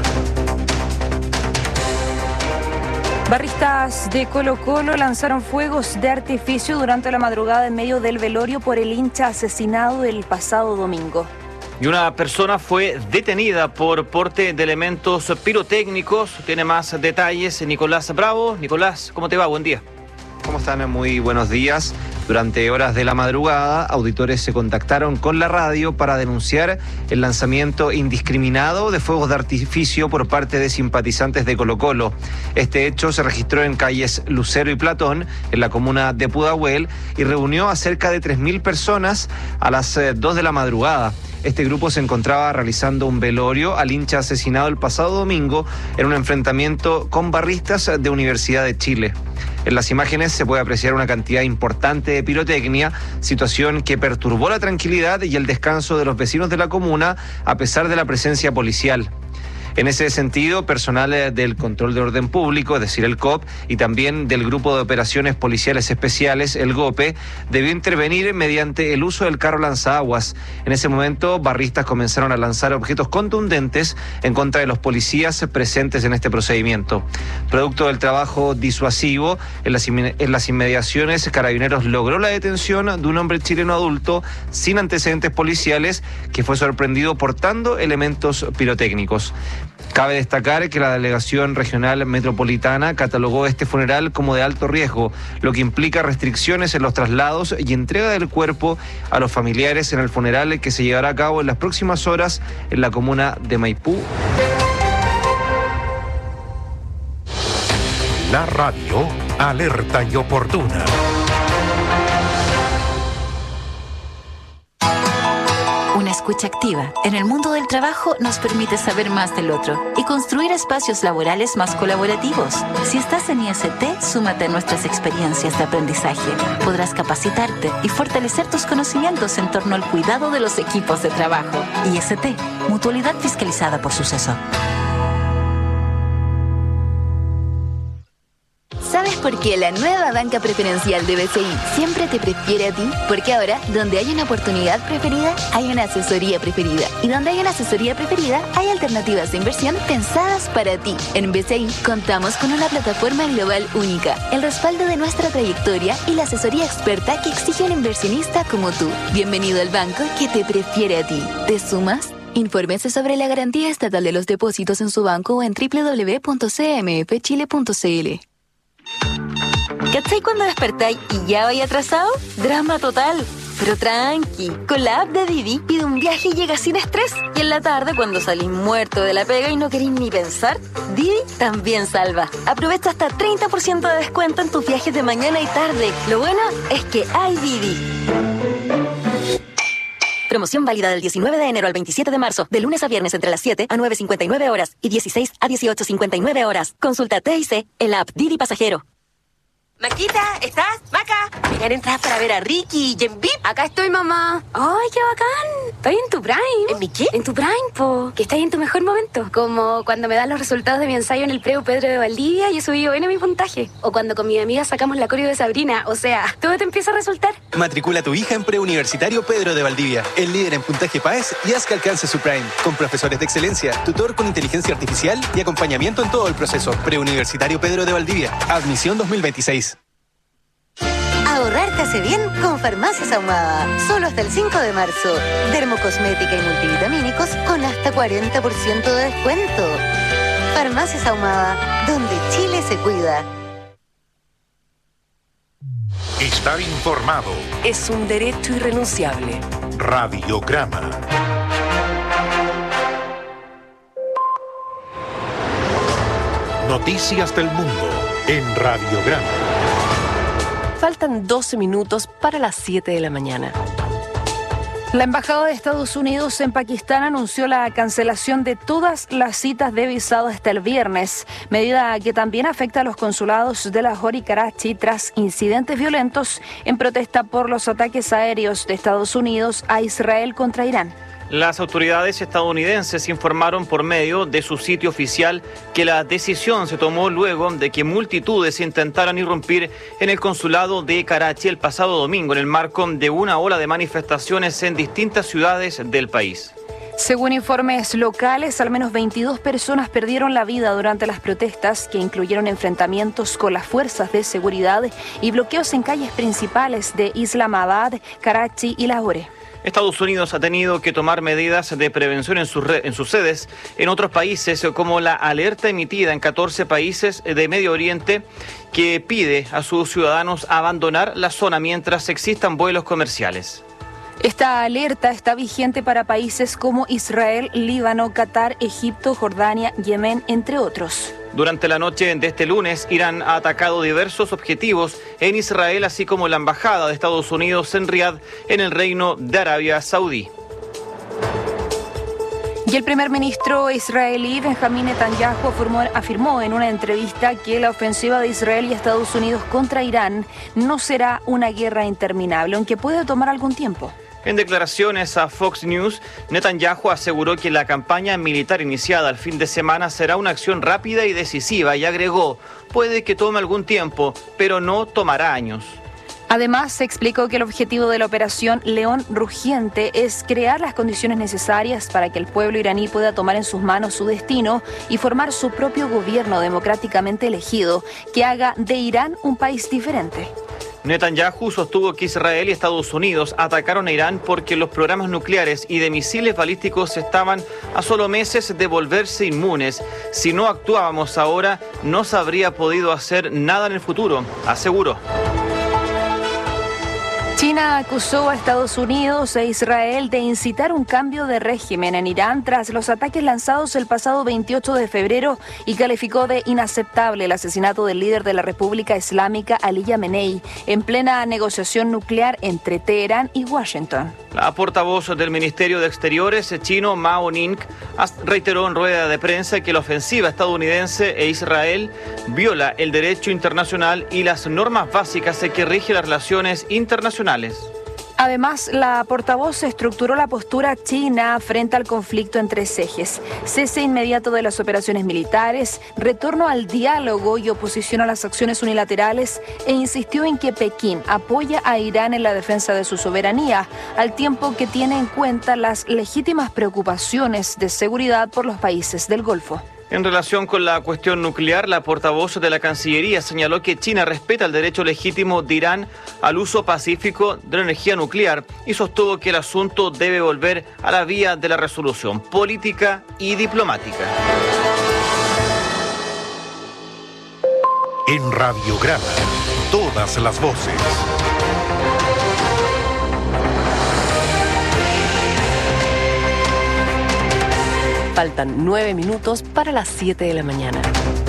Barristas de Colo-Colo lanzaron fuegos de artificio durante la madrugada en medio del velorio por el hincha asesinado el pasado domingo. Y una persona fue detenida por porte de elementos pirotécnicos. Tiene más detalles Nicolás Bravo. Nicolás, ¿cómo te va? Buen día. ¿Cómo están? Muy buenos días. Durante horas de la madrugada, auditores se contactaron con la radio para denunciar el lanzamiento indiscriminado de fuegos de artificio por parte de simpatizantes de Colo-Colo. Este hecho se registró en calles Lucero y Platón, en la comuna de Pudahuel, y reunió a cerca de 3.000 personas a las 2 de la madrugada. Este grupo se encontraba realizando un velorio al hincha asesinado el pasado domingo en un enfrentamiento con barristas de Universidad de Chile. En las imágenes se puede apreciar una cantidad importante de pirotecnia, situación que perturbó la tranquilidad y el descanso de los vecinos de la comuna a pesar de la presencia policial. En ese sentido, personal del Control de Orden Público, es decir, el COP, y también del Grupo de Operaciones Policiales Especiales, el GOPE, debió intervenir mediante el uso del carro lanzaguas. En ese momento, barristas comenzaron a lanzar objetos contundentes en contra de los policías presentes en este procedimiento. Producto del trabajo disuasivo, en las inmediaciones, Carabineros logró la detención de un hombre chileno adulto sin antecedentes policiales que fue sorprendido portando elementos pirotécnicos. Cabe destacar que la Delegación Regional Metropolitana catalogó este funeral como de alto riesgo, lo que implica restricciones en los traslados y entrega del cuerpo a los familiares en el funeral que se llevará a cabo en las próximas horas en la comuna de Maipú. La radio, alerta y oportuna. Una escuela escucha activa en el mundo del trabajo nos permite saber más del otro y construir espacios laborales más colaborativos. Si estás en IST, súmate a nuestras experiencias de aprendizaje. Podrás capacitarte y fortalecer tus conocimientos en torno al cuidado de los equipos de trabajo. IST, Mutualidad fiscalizada por Suceso. ¿Sabes por qué la nueva banca preferencial de BCI siempre te prefiere a ti? Porque ahora, donde hay una oportunidad preferida, hay una asesoría preferida. Y donde hay una asesoría preferida, hay alternativas de inversión pensadas para ti. En BCI contamos con una plataforma global única, el respaldo de nuestra trayectoria y la asesoría experta que exige un inversionista como tú. Bienvenido al banco que te prefiere a ti. ¿Te sumas? Infórmese sobre la garantía estatal de los depósitos en su banco o en www.cmfchile.cl. ¿Cachai cuando despertáis y ya vais atrasado? Drama total. Pero tranqui, con la app de Didi pide un viaje y llega sin estrés. Y en la tarde, cuando salís muerto de la pega y no queréis ni pensar, Didi también salva. Aprovecha hasta 30% de descuento en tus viajes de mañana y tarde. Lo bueno es que hay Didi. Promoción válida del 19 de enero al 27 de marzo, de lunes a viernes entre las 7 a 9:59 horas y 16 a 18:59 horas. Consulta TIC en la app Didi Pasajero. Maquita, ¿estás? Maca, mirar entradas para ver a Ricky y Jen Beep. Acá estoy, mamá. ¡Ay, qué bacán! Estoy en tu prime. ¿En mi qué? En tu prime, po. Que estás en tu mejor momento. Como cuando me dan los resultados de mi ensayo en el Preu Pedro de Valdivia y he subido bien mi puntaje. O cuando con mi amiga sacamos la coreo de Sabrina. O sea, todo te empieza a resultar. Matricula a tu hija en Preuniversitario Pedro de Valdivia, el líder en puntaje PAES y haz que alcance su prime. Con profesores de excelencia, tutor con inteligencia artificial y acompañamiento en todo el proceso. Preuniversitario Pedro de Valdivia. Admisión 2026. Ahorrar te hace bien con Farmacias Ahumada. Solo hasta el 5 de marzo. Dermocosmética y multivitamínicos con hasta 40% de descuento. Farmacias Ahumada, donde Chile se cuida. Estar informado es un derecho irrenunciable. Radiograma. Noticias del mundo en Radiograma. Faltan 12 minutos para las 7 de la mañana. La Embajada de Estados Unidos en Pakistán anunció la cancelación de todas las citas de visado hasta el viernes, medida que también afecta a los consulados de Lahore y Karachi tras incidentes violentos en protesta por los ataques aéreos de Estados Unidos a Israel contra Irán. Las autoridades estadounidenses informaron por medio de su sitio oficial que la decisión se tomó luego de que multitudes intentaran irrumpir en el consulado de Karachi el pasado domingo en el marco de una ola de manifestaciones en distintas ciudades del país. Según informes locales, al menos 22 personas perdieron la vida durante las protestas, que incluyeron enfrentamientos con las fuerzas de seguridad y bloqueos en calles principales de Islamabad, Karachi y Lahore. Estados Unidos ha tenido que tomar medidas de prevención en sus sedes en otros países, como la alerta emitida en 14 países de Medio Oriente que pide a sus ciudadanos abandonar la zona mientras existan vuelos comerciales. Esta alerta está vigente para países como Israel, Líbano, Qatar, Egipto, Jordania, Yemen, entre otros. Durante la noche de este lunes, Irán ha atacado diversos objetivos en Israel, así como la embajada de Estados Unidos en Riad, en el Reino de Arabia Saudí. Y el primer ministro israelí Benjamín Netanyahu afirmó en una entrevista que la ofensiva de Israel y Estados Unidos contra Irán no será una guerra interminable, aunque puede tomar algún tiempo. En declaraciones a Fox News, Netanyahu aseguró que la campaña militar iniciada el fin de semana será una acción rápida y decisiva y agregó, puede que tome algún tiempo, pero no tomará años. Además, se explicó que el objetivo de la operación León Rugiente es crear las condiciones necesarias para que el pueblo iraní pueda tomar en sus manos su destino y formar su propio gobierno democráticamente elegido, que haga de Irán un país diferente. Netanyahu sostuvo que Israel y Estados Unidos atacaron a Irán porque los programas nucleares y de misiles balísticos estaban a solo meses de volverse inmunes. Si no actuábamos ahora, no se habría podido hacer nada en el futuro, aseguró. China acusó a Estados Unidos e Israel de incitar un cambio de régimen en Irán tras los ataques lanzados el pasado 28 de febrero y calificó de inaceptable el asesinato del líder de la República Islámica, Ali Khamenei, en plena negociación nuclear entre Teherán y Washington. La portavoz del Ministerio de Exteriores chino, Mao Ning, reiteró en rueda de prensa que la ofensiva estadounidense e Israel viola el derecho internacional y las normas básicas que rigen las relaciones internacionales. Además, la portavoz estructuró la postura china frente al conflicto en 3 ejes: cese inmediato de las operaciones militares, retorno al diálogo y oposición a las acciones unilaterales, e insistió en que Pekín apoya a Irán en la defensa de su soberanía, al tiempo que tiene en cuenta las legítimas preocupaciones de seguridad por los países del Golfo. En relación con la cuestión nuclear, la portavoz de la Cancillería señaló que China respeta el derecho legítimo de Irán al uso pacífico de la energía nuclear y sostuvo que el asunto debe volver a la vía de la resolución política y diplomática. En Radiograma, todas las voces. Faltan 9 minutos para las 7 de la mañana.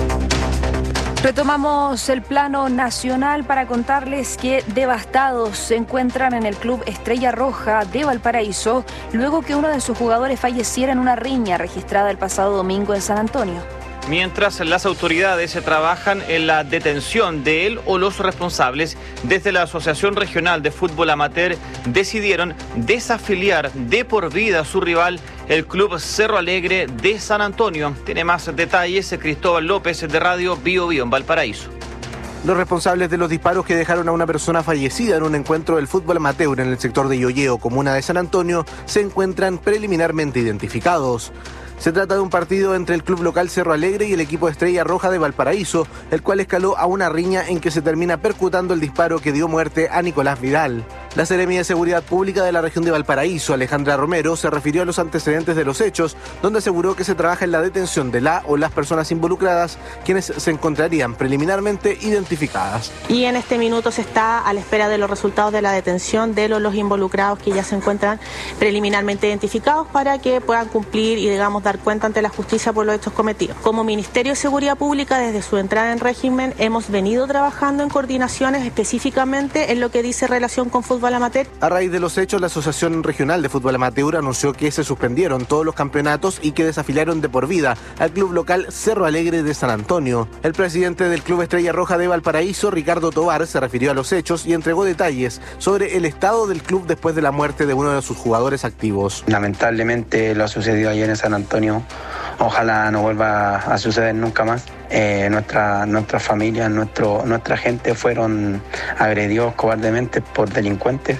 Retomamos el plano nacional para contarles que devastados se encuentran en el club Estrella Roja de Valparaíso luego que uno de sus jugadores falleciera en una riña registrada el pasado domingo en San Antonio. Mientras las autoridades trabajan en la detención de él o los responsables, desde la Asociación Regional de Fútbol Amateur decidieron desafiliar de por vida a su rival, el Club Cerro Alegre de San Antonio. Tiene más detalles Cristóbal López de Radio Bio Bio en Valparaíso. Los responsables de los disparos que dejaron a una persona fallecida en un encuentro del fútbol amateur en el sector de Yoyeo, comuna de San Antonio, se encuentran preliminarmente identificados. Se trata de un partido entre el club local Cerro Alegre y el equipo Estrella Roja de Valparaíso, el cual escaló a una riña en que se termina percutando el disparo que dio muerte a Nicolás Vidal. La Seremi de Seguridad Pública de la región de Valparaíso, Alejandra Romero, se refirió a los antecedentes de los hechos, donde aseguró que se trabaja en la detención de la o las personas involucradas, quienes se encontrarían preliminarmente identificadas. Y en este minuto se está a la espera de los resultados de la detención de los involucrados que ya se encuentran preliminarmente identificados para que puedan cumplir y, digamos, dar cuenta ante la justicia por los hechos cometidos. Como Ministerio de Seguridad Pública, desde su entrada en régimen, hemos venido trabajando en coordinaciones específicamente en lo que dice relación con fútbol amateur. A raíz de los hechos, la Asociación Regional de Fútbol Amateur anunció que se suspendieron todos los campeonatos y que desafiliaron de por vida al club local Cerro Alegre de San Antonio. El presidente del Club Estrella Roja de Valparaíso, Ricardo Tovar, se refirió a los hechos y entregó detalles sobre el estado del club después de la muerte de uno de sus jugadores activos. Lamentablemente lo ha sucedido ayer en San Antonio. Ojalá no vuelva a suceder nunca más. Nuestra familia, nuestra gente fueron agredidos cobardemente por delincuentes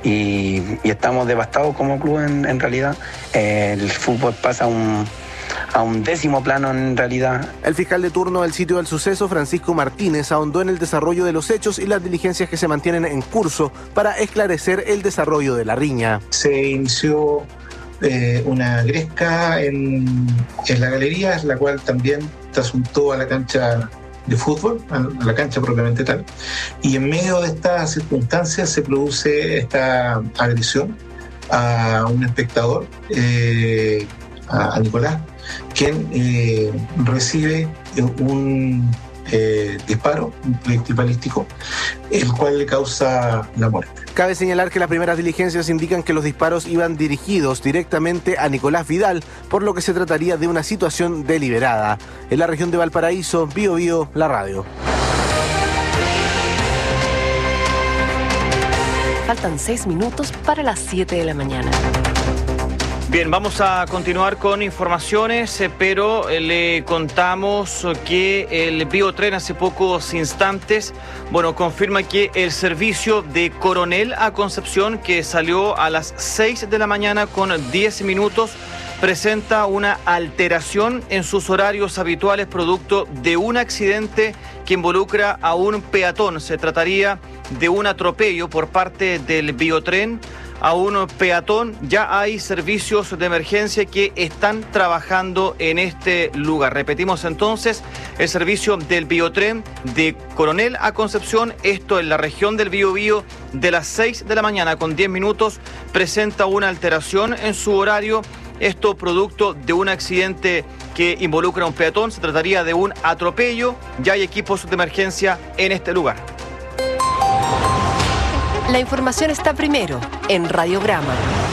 y estamos devastados como club en realidad. El fútbol pasa a un décimo plano en realidad. El fiscal de turno del sitio del suceso, Francisco Martínez, ahondó en el desarrollo de los hechos y las diligencias que se mantienen en curso para esclarecer el desarrollo de la riña. Se inició una gresca en la galería, la cual también trasuntó a la cancha de fútbol, a la cancha propiamente tal, y en medio de estas circunstancias se produce esta agresión a un espectador, a Nicolás, quien recibe un disparo, un proyectil balístico, el cual le causa la muerte. Cabe señalar que las primeras diligencias indican que los disparos iban dirigidos directamente a Nicolás Vidal, por lo que se trataría de una situación deliberada. En la región de Valparaíso, Bio Bio, la radio. Faltan 6 minutos para las 7 de la mañana. Bien, vamos a continuar con informaciones, pero le contamos que el Biotren hace pocos instantes, confirma que el servicio de Coronel a Concepción, que salió a las 6 de la mañana con 10 minutos, presenta una alteración en sus horarios habituales producto de un accidente que involucra a un peatón. Se trataría de un atropello por parte del Biotren a un peatón. Ya hay servicios de emergencia que están trabajando en este lugar. Repetimos entonces, el servicio del Biotren de Coronel a Concepción, esto en la región del Biobío, de las 6 de la mañana con 10 minutos, presenta una alteración en su horario. Esto producto de un accidente que involucra a un peatón. Se trataría de un atropello. Ya hay equipos de emergencia en este lugar. La información está primero en Radiograma.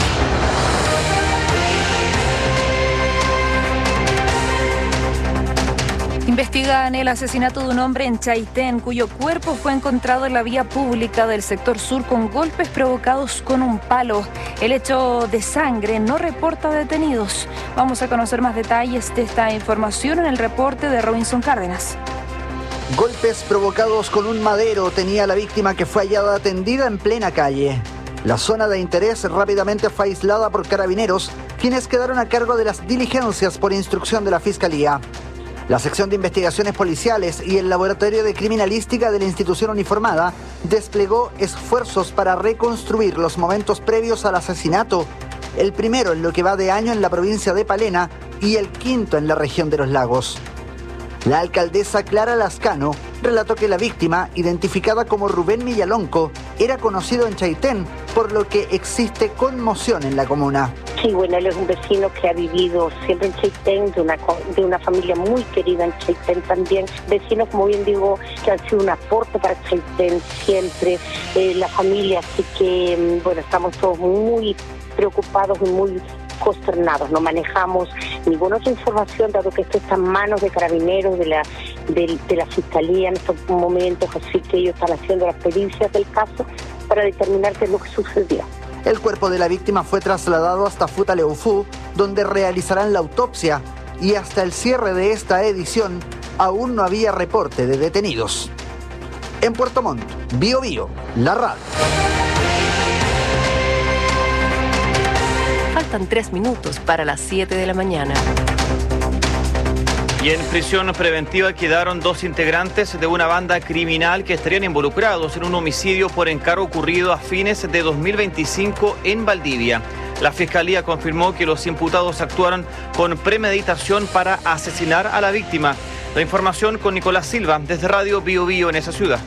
Investigan el asesinato de un hombre en Chaitén, cuyo cuerpo fue encontrado en la vía pública del sector sur con golpes provocados con un palo. El hecho de sangre no reporta detenidos. Vamos a conocer más detalles de esta información en el reporte de Robinson Cárdenas. Golpes provocados con un madero tenía la víctima, que fue hallada tendida en plena calle. La zona de interés rápidamente fue aislada por carabineros, quienes quedaron a cargo de las diligencias por instrucción de la Fiscalía. La sección de investigaciones policiales y el laboratorio de criminalística de la institución uniformada desplegó esfuerzos para reconstruir los momentos previos al asesinato, el primero en lo que va de año en la provincia de Palena y el quinto en la región de Los Lagos. La alcaldesa Clara Lascano relató que la víctima, identificada como Rubén Millalonco, era conocido en Chaitén, por lo que existe conmoción en la comuna. Sí, bueno, él es un vecino que ha vivido siempre en Chaitén, de una familia muy querida en Chaitén también. Vecinos, como bien digo, que han sido un aporte para Chaitén siempre, la familia, así que, bueno, estamos todos muy preocupados y muy consternados. No manejamos ninguna otra información, dado que esto está en manos de carabineros, de la Fiscalía en estos momentos, así que ellos están haciendo las pericias del caso para determinar qué es lo que sucedió. El cuerpo de la víctima fue trasladado hasta Futaleufú, donde realizarán la autopsia, y hasta el cierre de esta edición aún no había reporte de detenidos. En Puerto Montt, Bío Bío, la radio. Faltan 3 minutos para las 7 de la mañana. Y en prisión preventiva quedaron 2 integrantes de una banda criminal que estarían involucrados en un homicidio por encargo ocurrido a fines de 2025 en Valdivia. La Fiscalía confirmó que los imputados actuaron con premeditación para asesinar a la víctima. La información con Nicolás Silva, desde Radio Bío Bío en esa ciudad.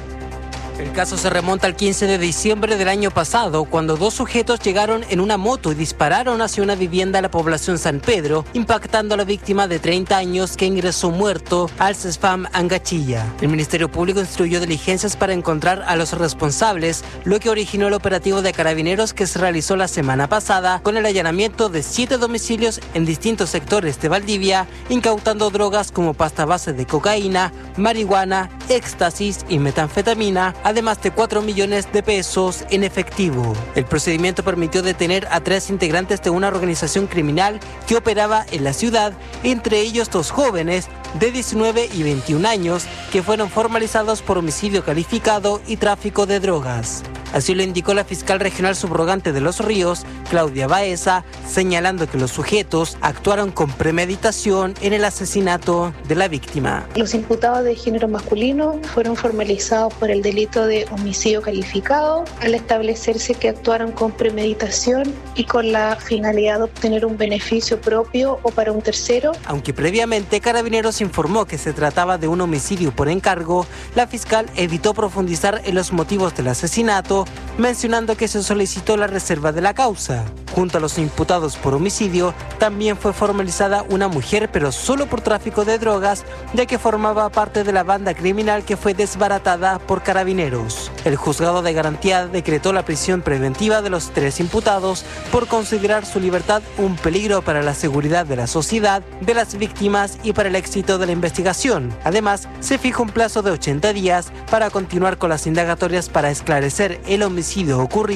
El caso se remonta al 15 de diciembre del año pasado, cuando 2 sujetos llegaron en una moto y dispararon hacia una vivienda de la población San Pedro, impactando a la víctima de 30 años que ingresó muerto al CESFAM Angachilla. El Ministerio Público instruyó diligencias para encontrar a los responsables, lo que originó el operativo de carabineros que se realizó la semana pasada con el allanamiento de 7 domicilios en distintos sectores de Valdivia, incautando drogas como pasta base de cocaína, marihuana, éxtasis y metanfetamina, además de 4 millones de pesos en efectivo. El procedimiento permitió detener a 3 integrantes de una organización criminal que operaba en la ciudad, entre ellos 2 jóvenes de 19 y 21 años que fueron formalizados por homicidio calificado y tráfico de drogas. Así lo indicó la fiscal regional subrogante de Los Ríos, Claudia Baeza, señalando que los sujetos actuaron con premeditación en el asesinato de la víctima. Los imputados de género masculino fueron formalizados por el delito de homicidio calificado, al establecerse que actuaron con premeditación y con la finalidad de obtener un beneficio propio o para un tercero. Aunque previamente Carabineros informó que se trataba de un homicidio por encargo, la fiscal evitó profundizar en los motivos del asesinato, mencionando que se solicitó la reserva de la causa. Junto a los imputados por homicidio, también fue formalizada una mujer, pero solo por tráfico de drogas, ya que formaba parte de la banda criminal que fue desbaratada por Carabineros. El juzgado de garantía decretó la prisión preventiva de los 3 imputados por considerar su libertad un peligro para la seguridad de la sociedad, de las víctimas y para el éxito de la investigación. Además, se fijó un plazo de 80 días para continuar con las indagatorias para esclarecer el homicidio ocurrido